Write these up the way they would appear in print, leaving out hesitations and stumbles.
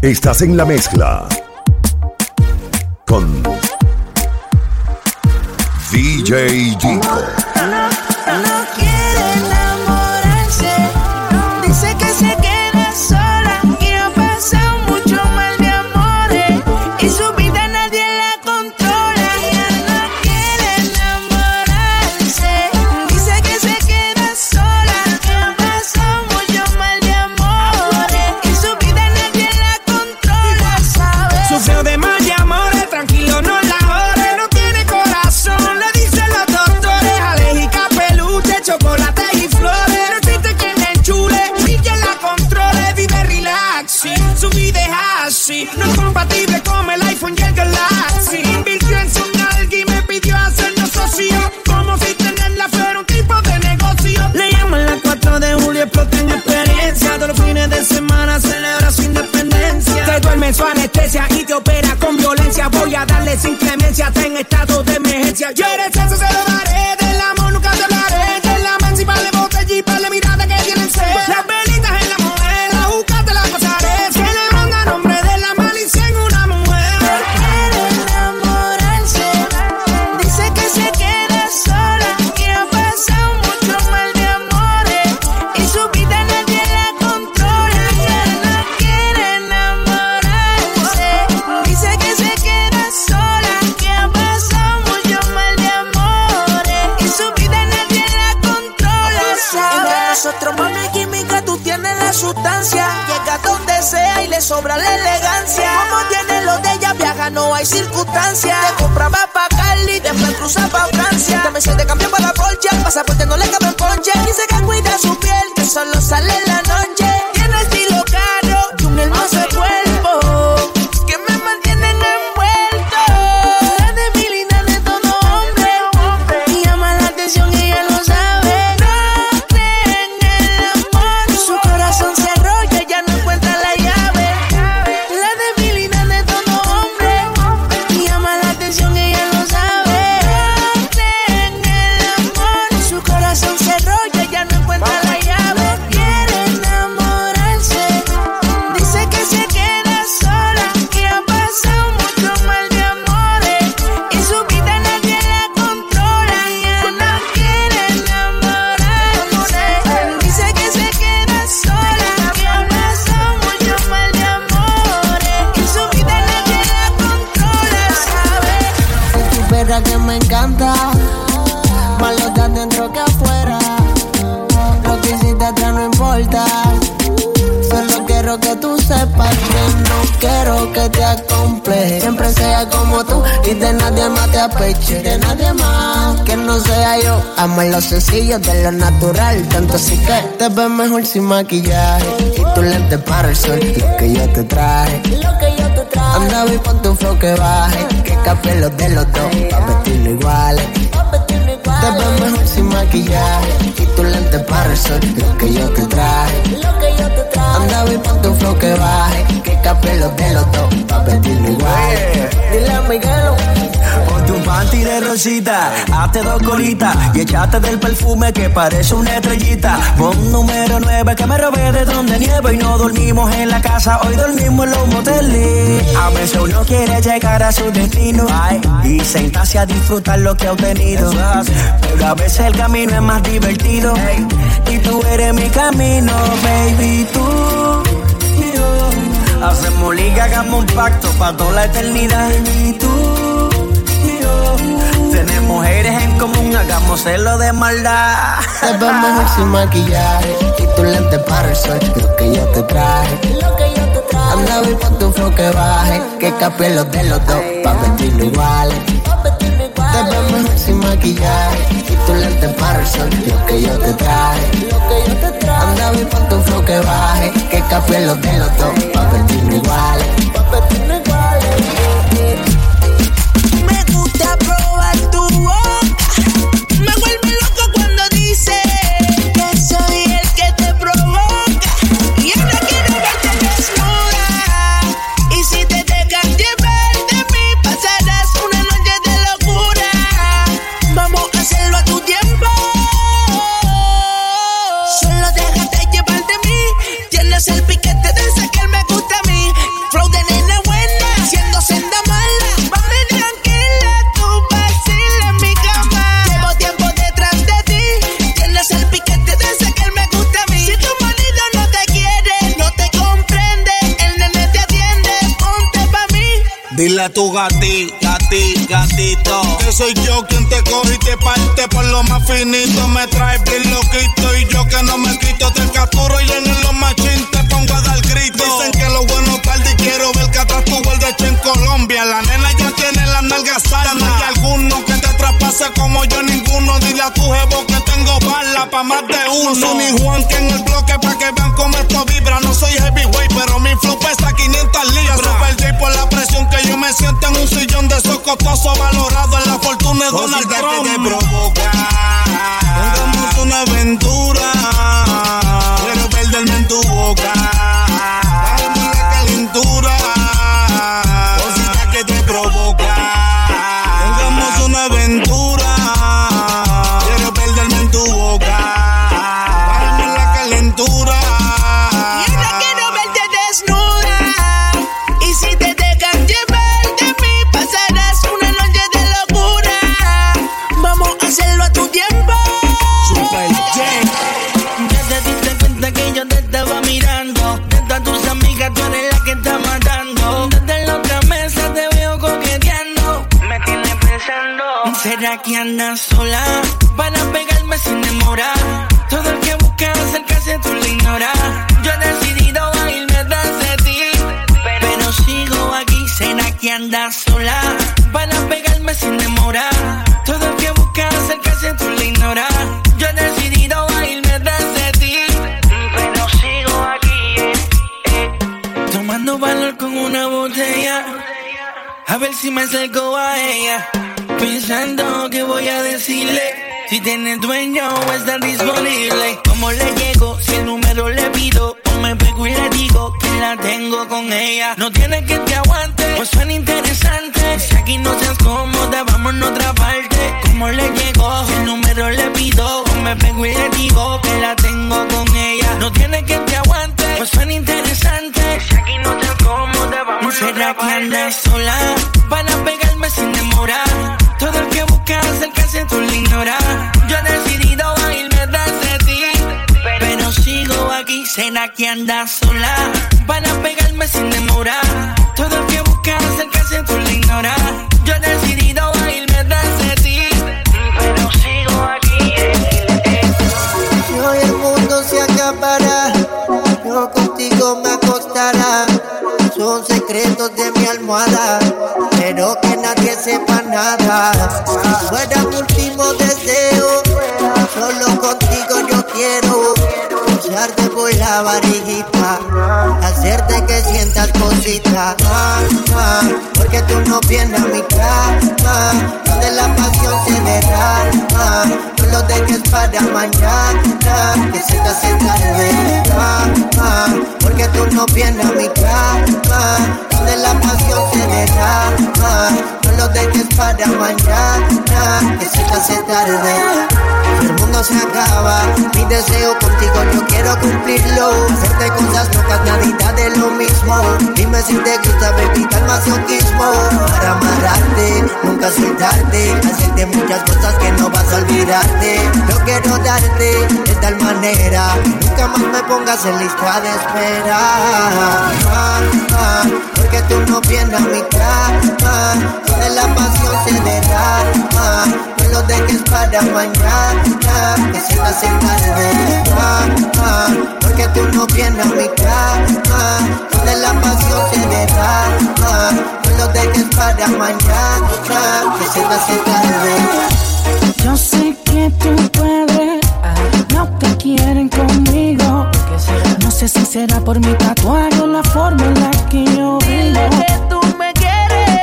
Estás en la mezcla con DJ Gico. No quiere enamorarse, dice que se queda sola, que ha pasado mucho mal de amores y su vida nadie la controla. Ella no quiere enamorarse, dice que se queda sola, que ha pasado mucho mal de amores y su vida nadie la controla, ¿sabes? Sufrió de mal de amores, tranquilo no la jode, no tiene corazón, le dicen los doctores, alérgica a peluche, chocolate y flores, no existe quien la enchule ni quien la controle, vive relaxing, su vida es así, no es compatible con el iPhone y el Galaxy, invirtió en su nalga y me pidió hacernos socios, como si tenerla fuera un tipo de negocio, le llaman las 4 de julio, explota en experiencia, todos los fines de semana celebra su independencia, se duerme en su anestesia y te opera con violencia, voy a darle sin clemencia, está en estado de emergencia, yo eres eso se lo daré, del amor nunca te hablaré, de la mansi vale botella y vale mirada que tienen sed, las velitas en la mujer, la juca te la pasaré, se le manda nombre de la malicia en una mujer. Quiere enamorarse, dice que se queda sola, que ha pasado mucho mal de amores y su vida nadie la controla. Ella no quiere enamorarse, dice que se queda sola, que ha pasado mucho mal de amores y su vida nadie la controla, ¿sabes? Entre nosotros no hay química, tú tienes la sustancia, llega donde sea y le sobra la elegancia, como tiene lo de ella, viaja, no hay circunstancia, te compraba pa' Cali, después cruza pa' Francia, también se te cambió para la Porsche, el pasaporte no le cabe en ponche, dice que cuida su piel, que solo sale en la noche, tiene estilo caro y un hermoso cuerpo, que me mantienen envuelto, la debilidad de todo hombre, y llama la atención y ella lo sabe, no cree en el amor, su corazón se rolla, ya no encuentra la llave, la debilidad de todo hombre, y llama la atención y ella lo sabe, no cree en el amor, su corazón se rolla, ya no encuentra la llave, quiere enamorarse, dice que se queda sola, que ha pasado mucho mal de amores y su vida nadie la controla. Ella no quiere enamorarse, dice que se queda sola, que ha pasado mucho mal de amores y su vida nadie la controla, ¿sabes? Si supieras que me encanta, más lo de adentro que afuera. Lo que hiciste atrás no importa. Solo quiero que tú sepas que no quiero que te acompleje. Siempre sea como tú y de nadie más te apeche. De nadie más que no sea yo. Amo lo sencillo de lo natural. Tanto así que te ves mejor sin maquillaje. Y tu lente para el sol, lo que yo te traje. Anda y pon tu flow que baje. Que cambie los de los dos, pa' vestirlo iguales. Te ves mejor sin maquillaje. Y tu lente para el sol, lo que yo te traje. Anda y pon tu flow que baje. Que cambie los de los dos, pa' vestirlo iguales. Dile a Miguelo. Ponte un panty de rosita, hazte 2 colitas y échate del perfume que parece una estrellita. Pon número 9 que me robé de donde nieve y no dormimos en la casa, hoy dormimos en los moteles. A veces uno quiere llegar a su destino y sentarse a disfrutar lo que ha obtenido, pero a veces el camino es más divertido y tú eres mi camino, baby, tú y yo. Hacemos liga, hagamos un pacto pa' toda la eternidad, y tú y yo. Tenemos mujeres en común, hagámoselo de maldad. Te ves mejor sin maquillaje. Y tu lente para el sol, lo que yo te traje. Anda y pon tu flow que baje. Que cambie los de los dos, pa' vestirlo iguales. Te ves mejor sin maquillaje. Y tu lente para el sol, lo que yo te traje. Anda y pon tu flow que baje. Que cambie los de los dos, pa' vestirlo iguales. Me gusta probar tu boca, me vuelve loco cuando dice que soy el que te provoca y ahora quiero verte desnuda y si te dejas llevar de mí pasarás una noche de locura, vamos a hacerlo a tu tiempo, solo déjate llevar de mí, tienes el piquete de ese que me gusta a mí, a tu gatito. Que soy yo quien te coge y te parte por lo más finito. Me trae bien loquito y yo que no me quito. Te capturo y en los machín te pongo a dar grito. Dicen que lo bueno tarde y quiero ver que atrás tuvo el de hecho en Colombia. La nena ya tiene las nalgas sanas. No hay alguno que te traspase como yo ninguno. Dile a tu jevo que tengo bala pa' más de uno. No soy ni Juan que en el bloque pa' que vean cómo esto vibra. No soy heavyweight pero mi flow pesa 500 libras. Yo perdí por la presión que yo me siento en un sillón de esos costosos valorado en la fortuna de Donald Trump. Que te provoca, hagamos una aventura. Quiero perderme en tu boca, bájame la calentura. Cosita que te provoca, hagamos una aventura. Quiero perderme en tu boca, bájame la calentura. Y ahora quiero verte desnuda. Y si te dejan llevar de mí, pasarás una noche de locura. Vamos a hacerlo a tu tiempo. Super J. Ya te diste cuenta que yo te estaba mirando. De todas tus amigas tú eres la que está matando. Desde la otra mesa te veo coqueteando. Me tienes pensando, ¿será que andas sola? Para pegarme sin demora. Todo el que busca acercarse tú lo ignoras. Yo he decidido irme tras de ti, pero sigo aquí. ¿Será que andas sola? Para pegarme sin demora. Todo el que busca acercarse tú lo ignoras. Yo he decidido irme tras de ti, pero sigo aquí, tomando valor con una botella. A ver si me acerco a ella, pensando que voy a decirle. Si tiene dueño o está disponible. ¿Cómo le llego? Si el número le pido, o me pego y le digo que la tengo con ella. No tiene que te aguante, pues suena interesante. Si aquí no seas cómoda, vamos a otra parte. ¿Cómo le llego? Si el número le pido, o me pego y le digo que la tengo con ella. No tiene que te aguante, pues suena interesante. Si aquí no seas cómoda, vamos a otra parte. ¿Será que andas sola? Van a pegarme sin demora. Todo el que busca acercarse tú lo ignoras. Yo he decidido irme tras de ti, pero sigo aquí. ¿Será que andas sola? Van a pegarme sin demora. Todo el que busca acercarse tú lo ignoras. Yo he decidido irme tras de ti, pero sigo aquí. Si hoy el mundo se acabará, yo contigo me acostará. Son secretos de mi almohada, pero que nadie sepa nada. Fuera mi último deseo, solo contigo yo quiero echarte por la varijita, hacerte que sientas cositas, porque tú no vienes a mi cama, donde la pasión se derrama. No lo dejes para mañana, que se te hace tarde, porque tú no vienes a mi cama, donde la pasión se derrama. No lo dejes para mañana, que se te hace tarde. Si el mundo se acaba, mi deseo contigo yo quiero cumplirlo. Hacerte cosas locas, nadita de lo mismo. Dime si te gusta, baby, tal masoquismo. Para amarrarte, nunca soltarte, hacerte muchas cosas que no vas a olvidarte. Yo quiero darte de tal manera, nunca más me pongas en lista de espera. Porque tú no vienes a mi cama, donde la pasión se derrama. No lo dejes para mañana, que se te hace tarde. Porque tú no vienes a mi cama, donde la pasión se derrama. No lo dejes para mañana, que se te hace tarde. Yo sé que tú puedes, no te quieren conmigo. No sé si será por mi tatuaje o la forma en la que yo vivo. Dile que tú me quieres,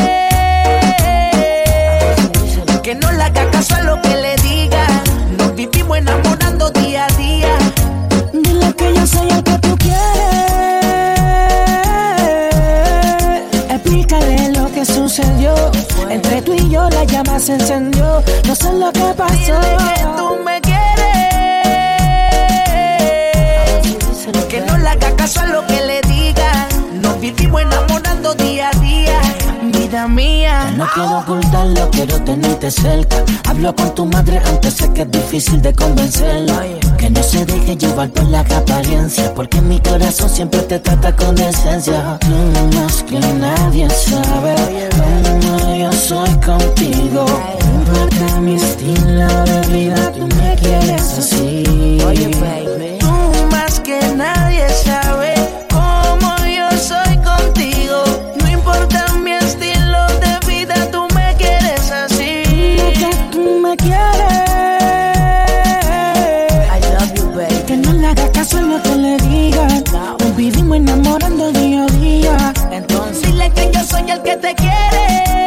que no le haga caso a lo que le diga. Nos vivimos enamorando día a día. Dile que yo soy el que tú quieres. Explícale lo que sucedió. Entre tú y yo la llama se encendió. No sé lo que pasó. Dile que tú me quieres, que no le haga caso a lo que le diga. Nos vivimos enamorando día a día. Vida mía, no quiero ocultarlo, quiero tenerte cerca. Hablo con tu madre, aunque sé que es difícil de convencerla. Que no se deje llevar por la apariencia, porque en mi corazón siempre te trata con decencia. Tú más que nadie sabe cómo yo soy contigo. No importa mi estilo de vida, tú me quieres así. Oye, baby. Tú más que nadie sabe cómo yo soy contigo. No importa mi estilo de vida, tú me quieres así. Que tú me quieres. I love you, baby. Que no le hagas caso en lo que le digan. Nos vivimos enamorando día a día. Entonces dile que yo soy el que te quiere.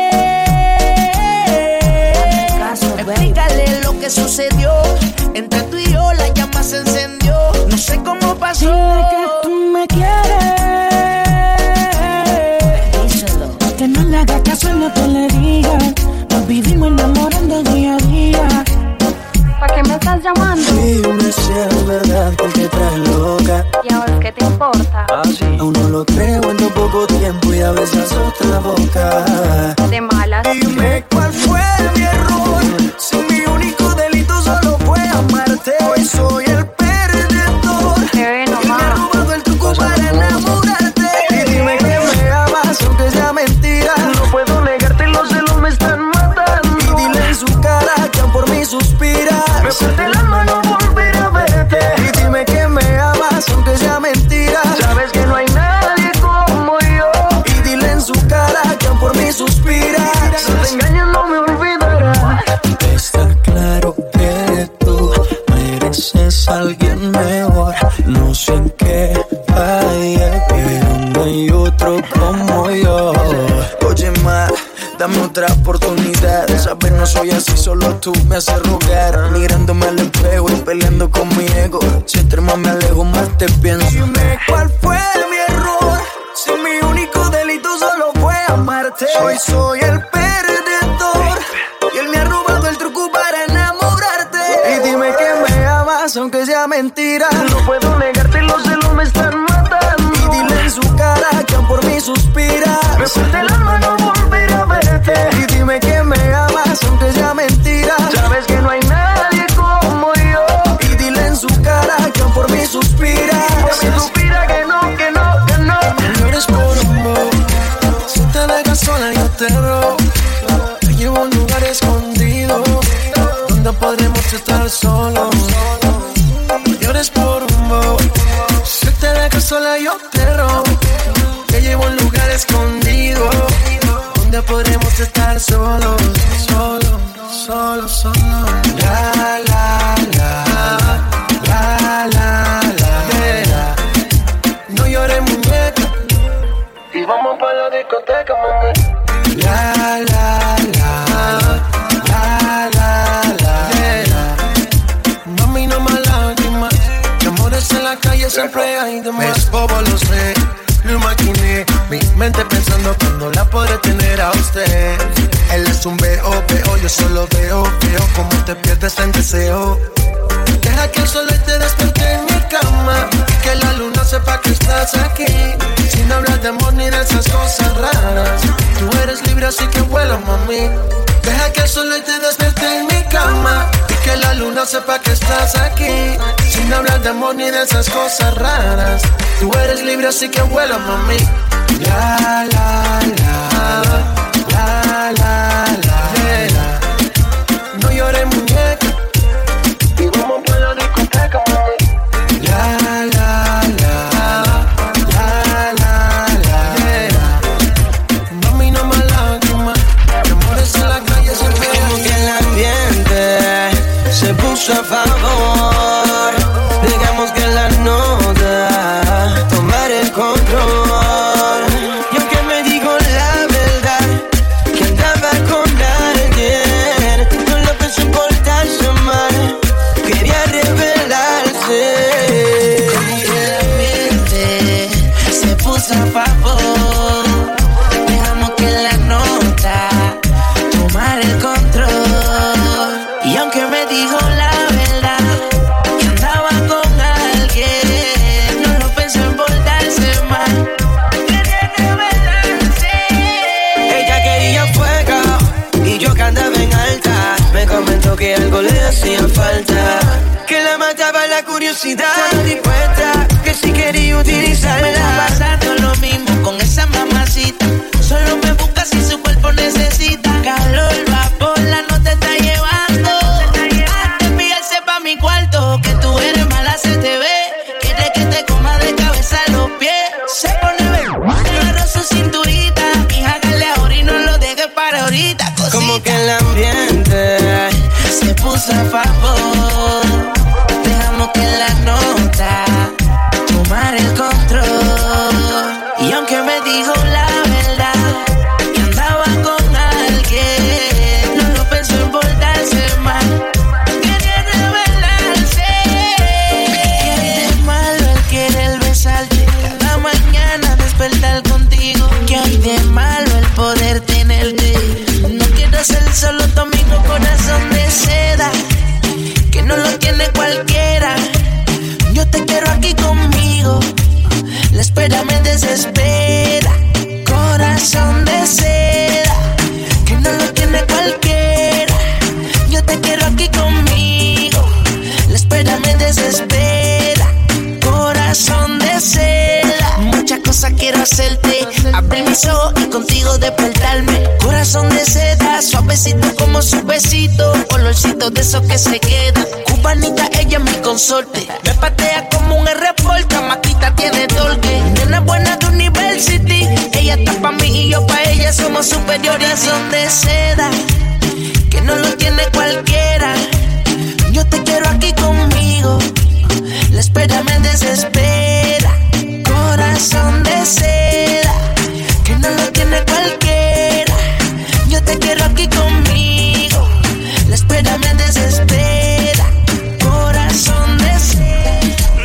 Explícale lo que sucedió. Entre tú y yo la llama se encendió. No sé cómo pasó. Dile que tú me quieres. Díselo. Que no le hagas caso en lo que le digan. Nos vivimos enamorando día a día. ¿Para qué me estás llamando? Dime si es verdad que te trae loca. ¿Y ahora qué te importa? Aún no lo creo en tan poco tiempo y a veces otra boca. De malas. Dime cuál fue mi error. Si mi único delito solo fue amarte. Hoy soy el perdedor. Bebé, no Y me ha más. robado el truco para enamorarte. Y dime que me amas aunque sea mentira. No puedo negarte, los celos me están matando. Y dile en su cara que aún por mí suspira. Me parte el alma no volver a verte. Y dime que me amas aunque sea mentira. Sabes que no hay nadie como yo. Y dile en su cara que aún por mí suspira. Si te engañas no me olvidarás. Está claro que tú mereces a alguien mejor. No sé en qué falle, pero no hay otro como yo. Oye, ma, dame otra oportunidad. Sabes, no soy así, solo tú me haces rogar. Mirándome al espejo y peleando con mi ego. Si entre más me alejo, más te pienso. Dime cuál fue mi error. Si mi único delito solo fue amarte. Hoy soy el perdedor. Y él me ha robado el truco para enamorarte. Y dime que me amas aunque sea mentira. No puedo negarte, los celos me están matando. Y dile en su cara que aún por mí suspira. Me parte el alma no volver a verte. Y dime que me amas aunque sea mentira. Sabes que no hay nadie como yo. Y dile en su cara que aún por mí suspira. Por mí suspira que no, que no, que no. No llores por un bobo. Si te dejas sola yo te robo. Te llevo a un lugar escondido donde podremos estar solos. No llores por un bobo. Si te dejas sola yo te robo. Te llevo a un lugar escondido donde podremos estar solos. Solo, solo, solo. La, la, la. La, la, la, la. No llores, muñeca. Y vamos pa' la discoteca, mami. La, la, la. La, la, la. Mami, no más lágrimas. De amores en la calle siempre hay de más. Mis bobos los sé, lo imaginé. Mi mente pensando cuando la podré tener a usted. Él es un veo, yo solo veo como te pierdes en deseo. Deja que el sol te despierte en mi cama. Que la luna sepa que estás aquí. Sin hablar de amor ni de esas cosas raras. Tú eres libre así que vuela, mami. Deja que el sol te despierte en mi cama. Y que la luna sepa que estás aquí. Sin hablar de amor ni de esas cosas raras. Tú eres libre así que vuela, mami. La, la, la. La, la, la, la. No llores, muñeca. Y vamos pa' la discoteca, mami. La, la, la. La, la, la. Mami, no más lágrimas. De amores en la calle siempre hay. Como que el ambiente se puso a favor. Digamos que la nota tomar el control. Y aunque me dijo la verdad que andaba con alguien, no lo pensó en portarse mal, quería revelarse. Como que el ambiente se puso a favor. Dejamos que la nota tomara el control. Y aunque me dijo la verdad que andaba con alguien, no lo pensó en portarse mal, quería revelarse. Ella quería fuego y yo que andaba en alta. Me comentó que algo le hacía falta, que la mataba la curiosidad. Estaba dispuesta, que si quería utilizarla. Me está pasando lo mismo con esa mamacita. Solo me busca si su cuerpo necesita calor, vapor, la no te está llevando. Hazte enviarse pa' mi cuarto, que tú eres mala, se te ve. Quiere que te coma de cabeza a los pies. Se pone agarra su cinturita y hágale ahora y no lo dejes para ahorita, cosita. Como que el ambiente se puso a favor. Dejamos que la nota tomar el control. Y aunque me dijo la verdad que andaba con alguien, no lo pensó en portarse mal. Quería revelarse. ¿Qué hay de malo el querer besarte? Cada mañana despertar contigo. ¿Qué hay de malo el poder tenerte? No quiero ser solo tu amigo, corazón de seda, que no lo tiene cualquiera. Yo te quiero aquí conmigo, la espera me desespera. Corazón de seda, que no lo tiene cualquiera. Yo te quiero aquí conmigo, la espera me desespera. Corazón de seda, muchas cosas quiero hacerte. Abrir mis ojos y contigo despertarme. Corazón de seda, suavecito como su besito. Olorcito de esos que se quedan. Cubanita, ella es mi consorte. Me patea como un R-Porta, maquita tiene torque. Nena buena de University. Ella está pa' mí y yo pa' ella, somos superiores. Corazón de seda, que no lo tiene cualquiera. Yo te quiero aquí conmigo, la espera me desespera. Corazón de seda, que no lo tiene cualquiera. Yo te quiero aquí conmigo, la espera me desespera. Corazón de seda.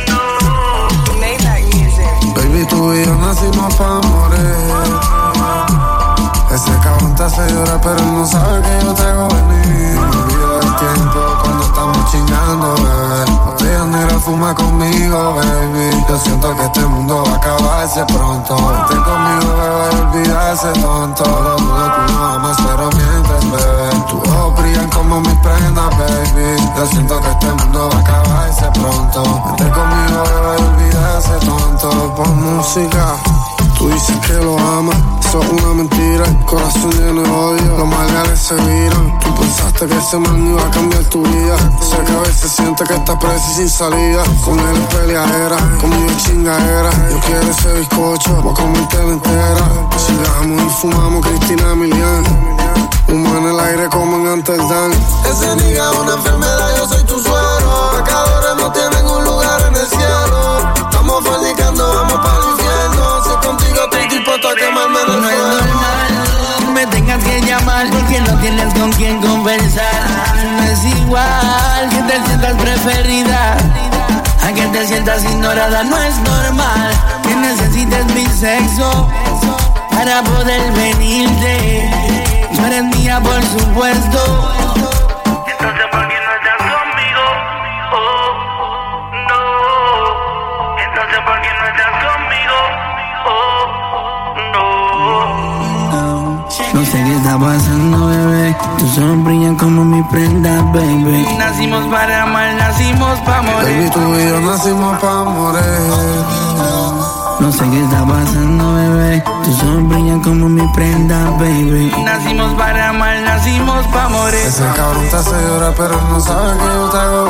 Baby, tú y yo nacimos pa' morir. Ese cabrón te hace llorar, pero él no sabe que yo te hago venir. Me olvido del tiempo cuando estamos chingando, bebé. Botella negra fuma conmigo, baby. Yo siento que este mundo va a acabarse pronto. Vente conmigo, bebé, y olvidarse tonto. Lo dudo, tú no amas, pero mientes, bebé. Tus ojos brillan como mis prendas, baby. Yo siento que este mundo va a acabarse pronto. Vente conmigo, bebé, y olvidarse tonto. Pon música. Tú dices que lo amas, eso es una mentira. El corazón lleno de odio, los males se viran. Tú pensaste que ese man iba a cambiar tu vida. Sé que a veces sientes que estás presa y sin salida. Con él es peleadera, conmigo es chingadera. Yo quiero ese bizcocho, voy a comértela entera. Sigamos y fumamos Cristina Milian. Humo en el aire como en Amsterdam. Ese nigga es una enfermedad, yo soy tu suero. Pecadores no tienen un lugar en el cielo. Estamos fornicando, vamos para el infierno. Si contigo estoy dispuesto a quemarme en el fuego. No es normal, me tengas que llamar porque no tienes con quién conversar. No es igual que te sientas preferida a que te sientas ignorada. No es normal que necesites mi sexo para poder venirte. Tú eres mía, por supuesto. Entonces, ¿por qué no estás conmigo? Oh, no. Entonces, ¿por qué no estás conmigo? Oh, no. No sé qué está pasando, bebé. Tus ojos brillan como mi prenda, baby. Nacimos para amar, nacimos para morir. Baby, tú y yo nacimos para morir. No sé qué está pasando, bebé. Tus ojos brillan como mi prenda, baby. Nacimos para amar, nacimos para morir. Ese cabrón te hace llorar, pero él no sabe que yo te hago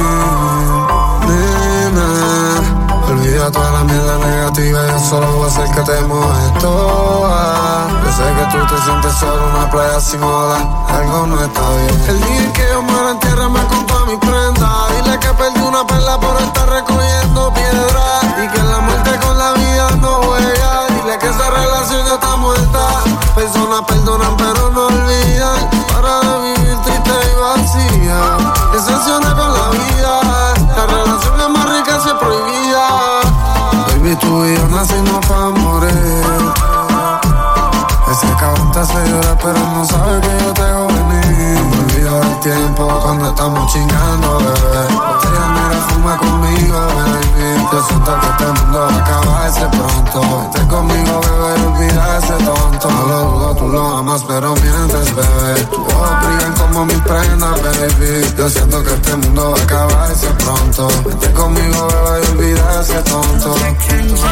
venir. Nena, olvida toda la mierda negativa. Yo solo voy a hacer que te mojes toda. Yo sé que tú te sientes solo en una playa sin olas. Algo no está bien. El día en que yo muera, entiérrame con toda mi prenda. Dile que perdí una perla por estar recogiendo piedra. Y que la muerte con la vida no juega. Dile que esa relación ya está muerta. Personas perdonan pero no olvidan. Para de vivir triste y vacía. Decepciona con la vida. La relación es más rica si es prohibida. Baby, tú y yo nacimos para morir. Ese cabrón te hace llorar pero no sabe que yo te hago venir. Me olvido del tiempo cuando estamos chingando, bebé. Botella negra fuma conmigo, baby. Yo siento que este mundo va a acabarse pronto. Vente conmigo, bebé, y olvida ese tonto. No lo dudo, tú lo amas pero mientes, bebé. Tus ojos brillan como mis prendas, baby. Yo siento que este mundo va a acabarse pronto. Vente conmigo, bebé, y olvida ese tonto.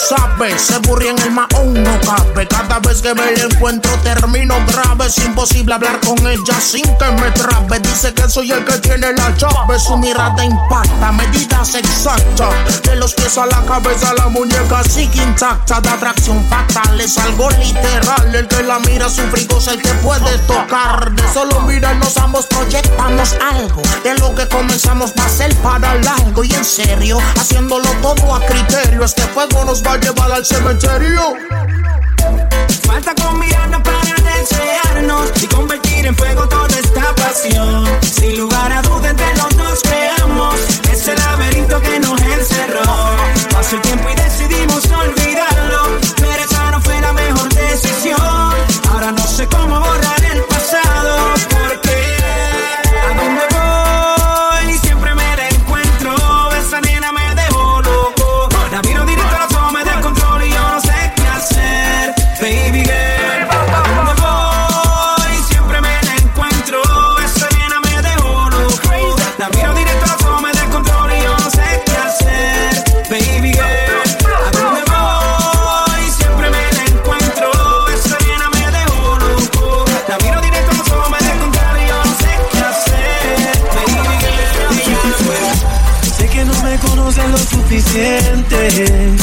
sabe, se burri en el maón no cabe. Cada vez que me la encuentro termino grave. Es imposible hablar con ella sin que me trabe. Dice que soy el que tiene la llave. Su mirada impacta, medidas exactas. De los pies a la cabeza, la muñeca sigue intacta. De atracción fatal, es algo literal. El que la mira su frigo es el que puede tocar. De solo mirarnos ambos proyectamos algo. De lo que comenzamos va a ser para largo. Y en serio, haciéndolo todo a criterio. Este fuego nos va a llevar al cementerio. Falta con mirarnos para desearnos y convertir en fuego toda esta pasión. Sin lugar a duda entre los dos creamos ese laberinto que nos encerró. Pasó el tiempo y decidimos olvidarlo, pero esa no fue la mejor decisión. Ahora no sé cómo borrar el pasado, porque a dónde voy siempre me la encuentro. Esa nena me dejó loco. La miro directo a los ojos, me descontrolo y yo no sé qué hacer. Baby girl, ¿a dónde voy? Siempre me la encuentro. Esa nena me dejó loco. La miro directo a los ojos, me descontrolo y yo no sé qué hacer. Baby girl, ¿a dónde voy? Siempre me la encuentro. Esa nena me dejó loco. La miro directo a los ojos, me descontrolo y yo no sé qué hacer. Baby girl, sé que no me conocen lo suficiente.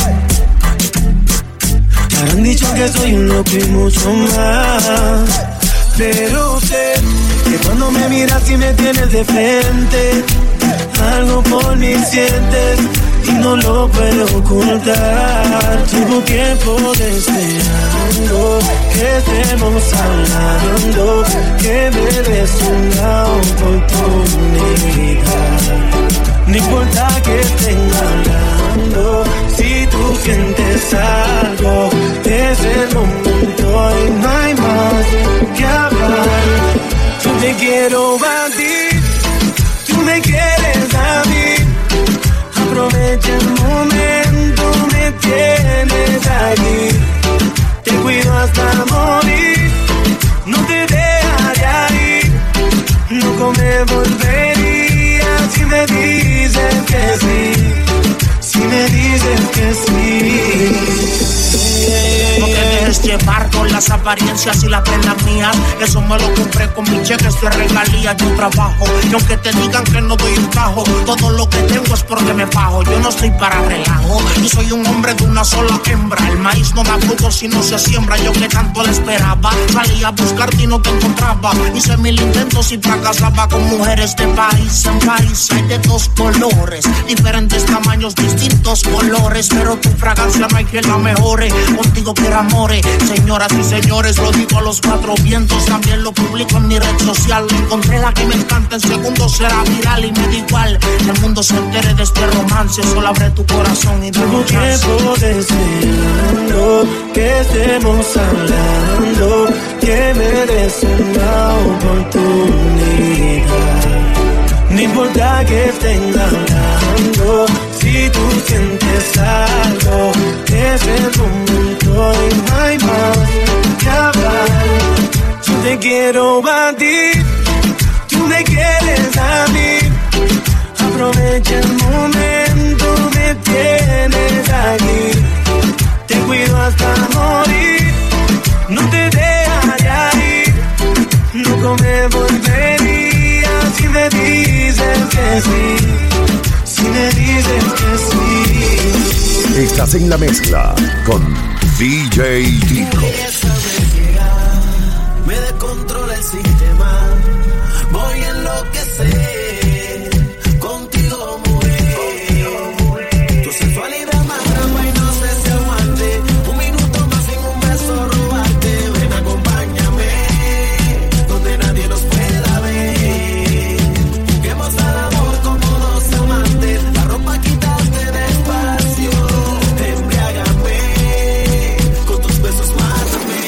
Me han dicho que soy un loco y mucho más. Pero sé que cuando me miras y me tienes de frente, algo por mí sientes y no lo puedo ocultar. Llevo tiempo deseando que estemos hablando, que me des una oportunidad. No importa que estén hablando, si tú sientes algo, es el momento y no hay más que hablar. Yo te quiero a ti, tú me quieres a mí. Aprovecha el momento, me tienes aquí. Te cuido hasta morir, no te dejaré ir. No me volvería si me dices que sí. Si me dices que sí. No te dejes llevar con las apariencias y las prendas mías. Eso me lo compré con mis cheques de regalía. Yo trabajo y aunque te digan que no doy un tajo, todo lo que tengo es porque me fajo. Yo no estoy para relajo, yo soy un hombre de una sola hembra. El maíz no da fruto si no se siembra. Yo que tanto le esperaba, salí a buscarte y no te encontraba. Hice mil intentos y fracasaba con mujeres de país en país. Hay de dos colores, diferentes tamaños, distintos colores, pero tu fragancia no hay quien la mejore. Contigo quiero amores, señoras y señores, lo digo a los cuatro vientos. También lo publico en mi red social. Encontré la que me encanta, en segundos será viral y me da igual que el mundo se entere de este romance. Solo abre tu corazón y dame Llevo tiempo deseando que estemos hablando, que me des una oportunidad. No importa que estén hablando, si tú sientes algo, es el momento y no hay más que hablar. Yo te quiero a ti, tú me quieres a mí. Aprovecha el momento, me tienes aquí. Te cuido hasta morir, no te dejaré ir. No me volvería si me dices que sí. Si me dices que sí. Estás en la mezcla con DJ Dico. Me descontrola el sistema, voy a enloquecer contigo, mujer. Tu sensualidad más drama y no sé si aguante un minuto más sin un beso robarte. Ven, acompáñame donde nadie nos pueda ver. Juguemos al amor como dos amantes. La ropa quitaste despacio, embriágame con tus besos, mátame.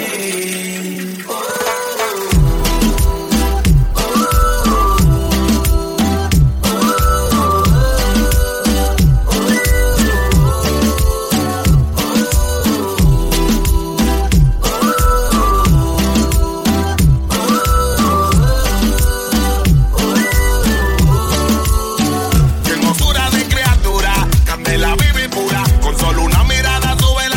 Qué hermosura de criatura, candela vive pura. Con solo una mirada sube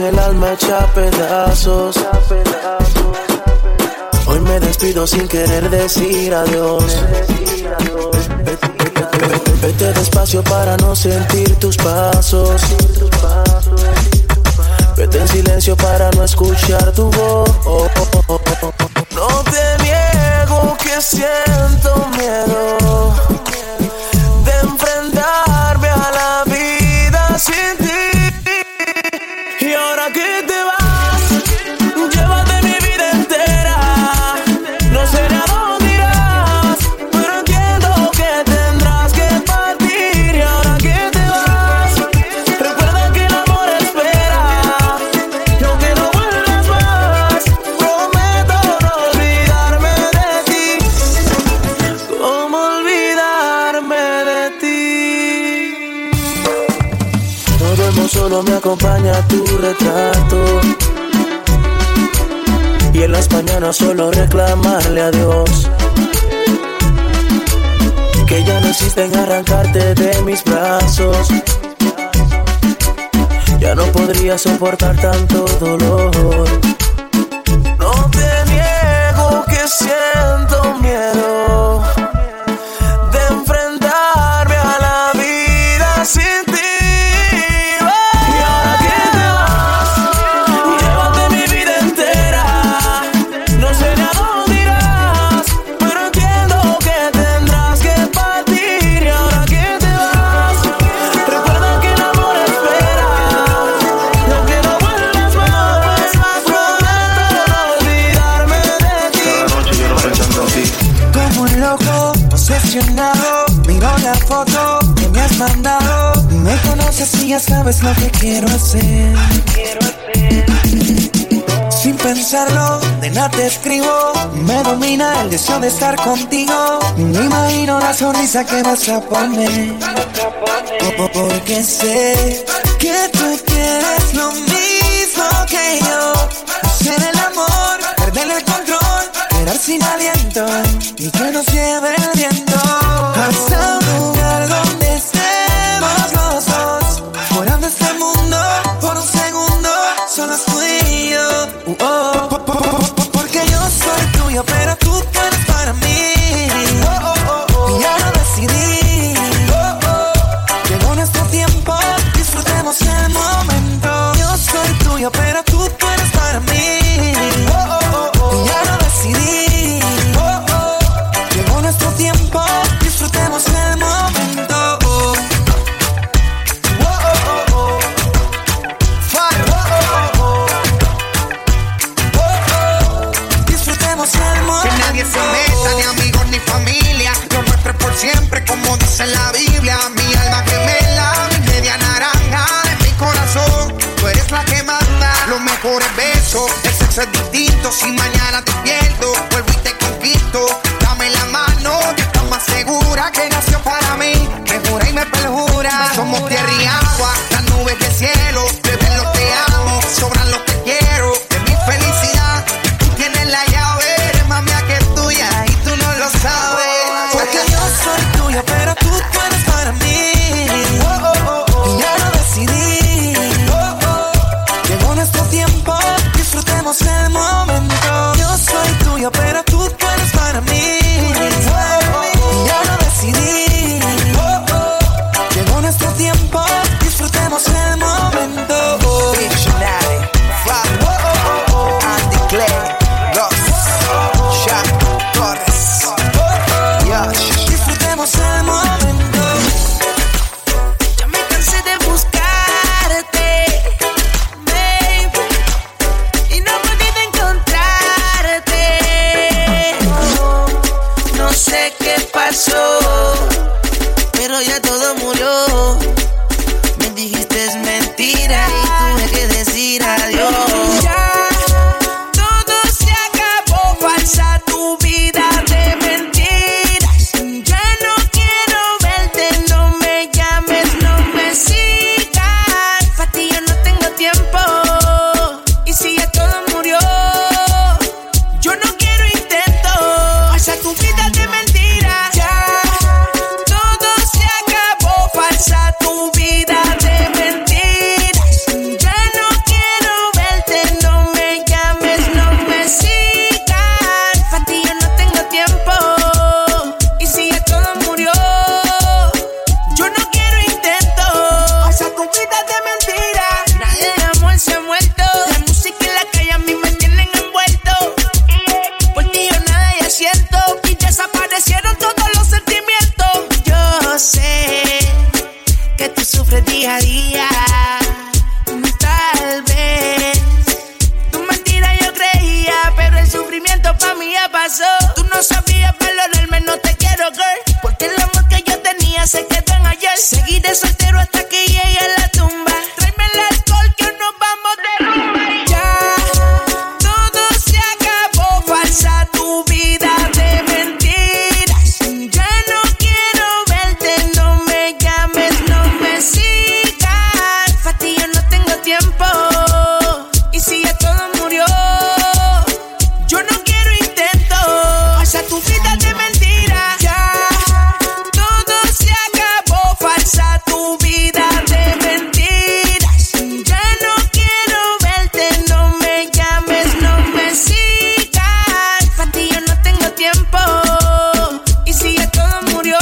el alma hecha a pedazos. Hoy me despido sin querer decir adiós. Vete despacio para no sentir tus pasos. Vete en silencio para no escuchar tu voz. No te niego que siento miedo de enfrentarme a la vida sin ti. Y ahora que te vas, llévate mi vida entera. No sé a dónde irás, pero entiendo que tendrás que partir. Y ahora que te vas, recuerda que el amor espera. Y aunque no vuelvas más, prometo no olvidarme de ti. ¿Cómo olvidarme de ti? No duermo solo, me acompaña tu retrato. Y en las mañanas solo reclamarle a Dios que ya no existen arrancarte de mis brazos. Ya no podría soportar tanto dolor. No te niego que siento miedo de enfrentarme a la vida sin ti. Y ahora que te vas, llévate mi vida entera. No sé a dónde irás, pero entiendo que tendrás que partir. Y ahora que te vas, recuerda que el amor espera. Y aunque no vuelvas más, prometo no olvidarme de ti. Cada noche lloro pensando en ti. Como un loco, obsesionado, miro la foto que me has mandado. Me conoces y ya sabes lo que quiero hacer. Sin pensarlo, de nada te escribo. Me domina el deseo de estar contigo. Me imagino la sonrisa que vas a poner. Porque sé que tú quieres lo mismo que yo. Hacer el amor, perder el control, quedar sin aliento y que nos lleve el viento hasta un lugar donde estemos los dos, fuera de este mundo por un segundo, solo tú y yo. Porque yo soy tuyo, pero tú eres para mí. Y ya lo decidí. Llegó nuestro tiempo, disfrutemos el momento. Yo soy tuyo, pero tú eres para mí. Y ya lo decidí. Llegó nuestro tiempo, disfrutemos el momento. Disfrutemos el momento. Que nadie se meta, ni amigos ni familia. Lo nuestro es por siempre, como dice la Biblia. Mi alma gemela, mi media naranja. En mi corazón, tú eres la que manda. Los mejores besos, el sexo es distinto. Si mañana te pierdo, vuelvo y te conquisto. Dame la mano, que estás más segura. Que nació para mí, me jura y me perjura. Somos tierra y agua, las nubes del cielo. Bebé, los te amo, sobran los te quiero. De mi felicidad, tú tienes la llave. Eres más mía que tuya y tú no lo sabes. Porque yo soy tuyo, pero tú eres para mí. Y ya lo decidí. Llegó nuestro tiempo, disfrutemos el momento. Yo soy tuyo, pero tú eres para mí. Y ya lo decidí. Llegó nuestro tiempo, disfrutemos el momento. Visionary, Andy Clay, Ross, Jack Torres, Yosh. Disfrutemos el momento. Ya me cansé de buscarte, baby, y no he podido encontrarte. No sé qué pasó, pero ya todo murió. Me dijiste es mentira. que tú sufres día a día. Tal vez tu mentira yo creía, pero el sufrimiento pa' mí ya pasó. Tú no sabías valorarme, no te quiero, girl, porque el amor que yo tenía se quedó en ayer. Seguiré soltero hasta que llegue a la tumba. Tráeme el alcohol que nos vamos de rumba. Ya, todo se acabó, falsa tu vida de mentiras. Ya no quiero verte, no me llames, no me sigas. Pa' ti yo no tengo tiempo, y si ya todo murió, yo no quiero intento. Falsa tu vida de mentiras. Ya, todo se acabó, falsa tu vida de mentiras. Ya no quiero verte, no me llames, no me sigas. Pa' ti yo no tengo tiempo, y si ya todo murió,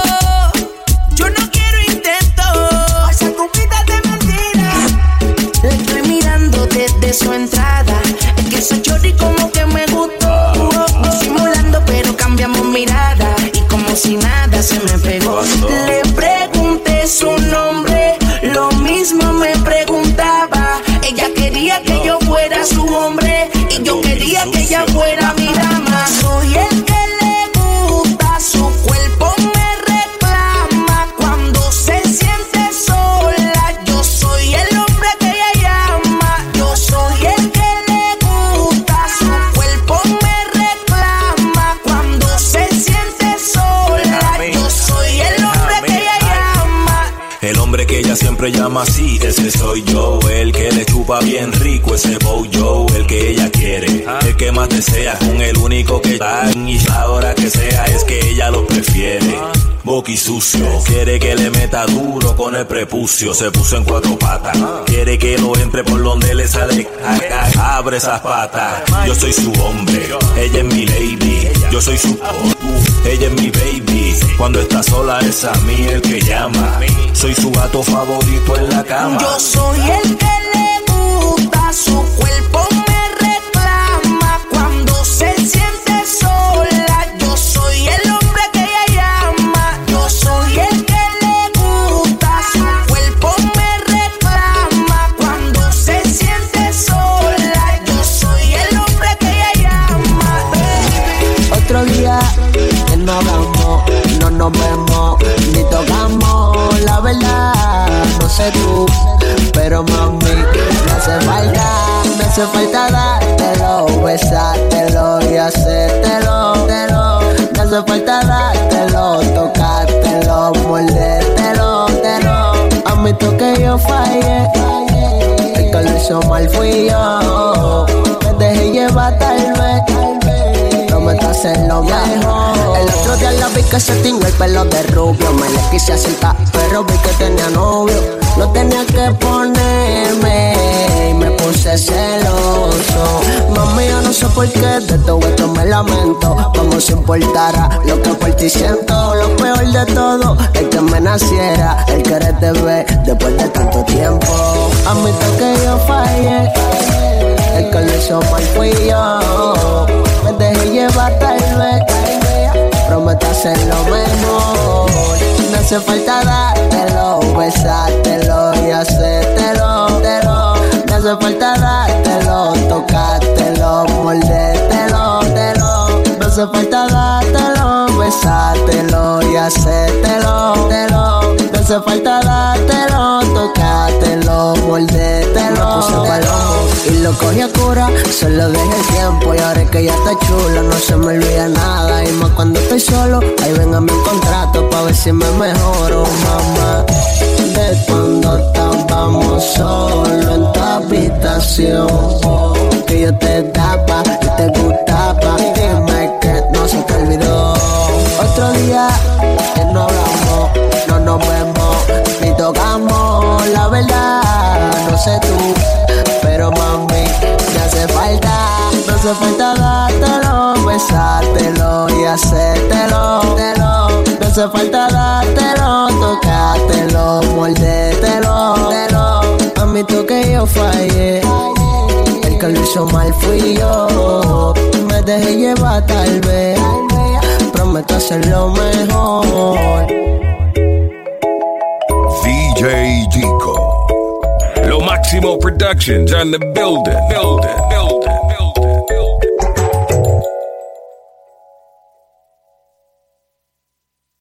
yo no quiero intento. Falsa tu vida de mentiras. Le estoy mirando desde su entrada, es que soy chorri como que me gustó. Disimulando pero cambiamos mirada, y como si nada se me pegó. Le pregunté su nombre, lo mismo me preguntaba. Ella quería que yo fuera su hombre, y yo quería que ella fuera mi dama. Soy el que le gusta, su cuerpo me reclama. Cuando se siente sola, yo soy el hombre que ella llama. Yo soy el que le gusta, su cuerpo me reclama. Cuando se siente sola, yo soy el hombre que ella llama. El hombre que ella siempre llama así, ese soy yo. El que le chupa bien rico, ese Bojo. El que ella quiere, el que más desea, con el único que está. Y la hora que sea es que ella lo prefiere. Boqui sucio, quiere que le meta duro con el prepucio. Se puso en 4 patas, quiere que lo entre por donde le sale. Abre esas patas, yo soy su hombre, ella es mi lady. Yo soy su ella es mi baby. Cuando está sola es a mí el que llama. Soy su gato favorito en la cama. Yo soy el que le gusta, su cuerpo me reclama. Cuando se siente sola, yo soy el hombre que ella llama. Yo soy el que le gusta, su cuerpo me reclama. Cuando se siente sola, yo soy el hombre que ella llama. Otro día que no hablamos, no nos vemos ni tocamos. La verdad, no sé tú, pero mami, me hace falta dártelo, besártelo y hacértelo. Me hace falta dártelo, tocártelo, mordértelo. Admito que yo fallé, el que lo hizo mal fui yo. Me dejé llevar tal vez, prometo hacerlo mejor. El otro día la vi que se tiñó el pelo de rubio. Me le quise acercar, pero vi que tenía novio. No tenía que ponerme y me puse celoso. Mami, yo no sé por qué de todo esto me lamento. Como si importara lo que por ti siento. Lo peor de todo es que me naciera el quererte ver después de tanto tiempo. Admito que yo fallé, el que lo hizo mal fui yo. Me dejé llevar tal vez, prometo hacerlo mejor. Me hace falta dártelo, besártelo y hacértelo. Me hace falta dártelo, tocártelo, mordértelo. Me hace falta dártelo, besártelo y hacértelo. Me hace falta dártelo, tocártelo, mordértelo. Me puse palomo y lo cogí a cura, se lo dejé el tiempo y ahora es que ya está chulo, no se me olvida nada. Y más cuando estoy solo, ahí ven a mi contrato pa' ver si me mejoro, mamá. De cuando estábamos solos en tu habitación, que yo te daba y te gustaba, dime que no se te olvidó. Otro día que no hablamos, no nos vemos ni tocamos. La verdad, no sé tú, pero mami, me hace falta dártelo, besártelo y hacértelo. Me hace falta dártelo, tocártelo, mordértelo. Admito que yo fallé, el que lo hizo mal fui yo. Me dejé llevar tal vez, prometo hacerlo mejor. Maximo Productions on the building.